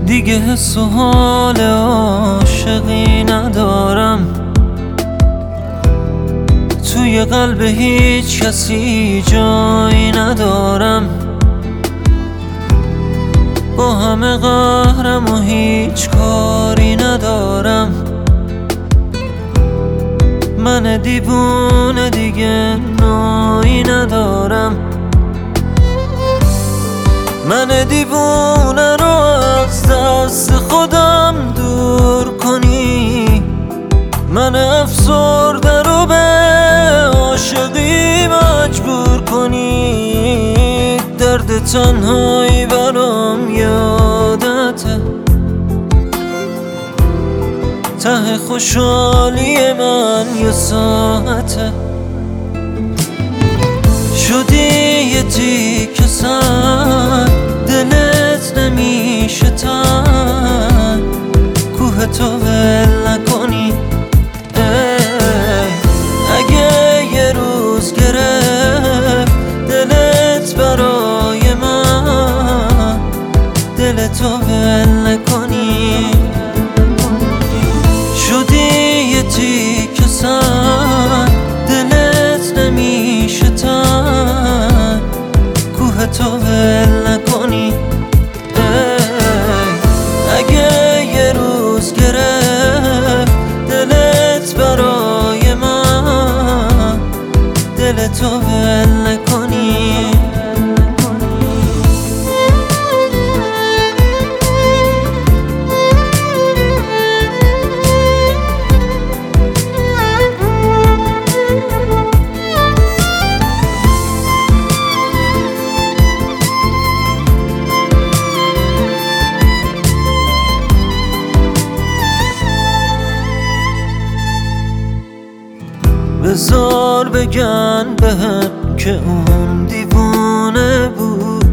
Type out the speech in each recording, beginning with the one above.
دیگه حس و حال عاشقی ندارم، توی قلب هیچ کسی جایی ندارم. با همه قهرم و هیچ کاری ندارم. من دیوونه دیگه نایی ندارم. من دیوونه رو از دست خودم دور کنی، من افسرده رو به عاشقی مجبور کنی. درد تنهایی برام یادته، ته خوشحالی من یه ساعته. شدی یه تیکه سنگ، دلت نمیشه تنگ، کوه تو ول نکنی. اگه یه روز گرفت دلت برای من، دلتو ول نکنی. شدی یه تیکه سنگ، دلت نمیشه تنگ، کوه تو ول نکنی. اگه یه روز گرفت دلت برای من، دلتو ول نکنی. بذار بگن بهم که اون دیوونه بود،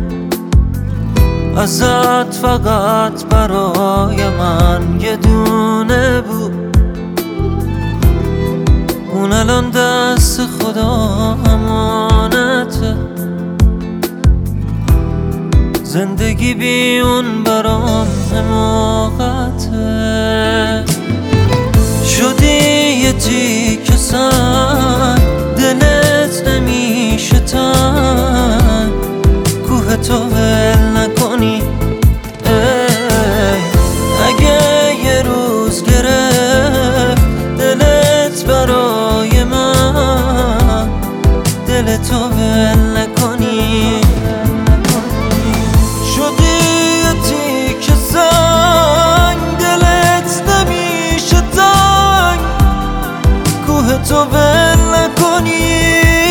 ازت فقط برای من یه دونه بود. اون الان دست خدا امانته، زندگی بی اون برام حماقته. شدی یه تیکه سنگ، دلت نمیشه تنگ، کوه تو ول نکنی. اگه یه روز گرفت دلت برای من، دلتو ول نکنی. شدی یه تیکه سنگ، دلت نمیشه تنگ، کوه تو ول نکنی.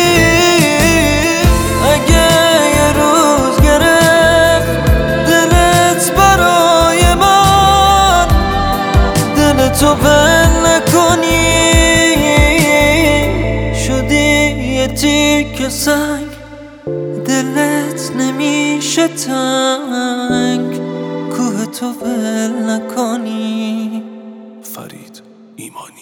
اگه یه روز گرفت دلت برای من، دلتو ول نکنی. شدی یه تیکه سنگ، دلت نمیشه تنگ، کوه تو ول نکنی. فرید ایمانی.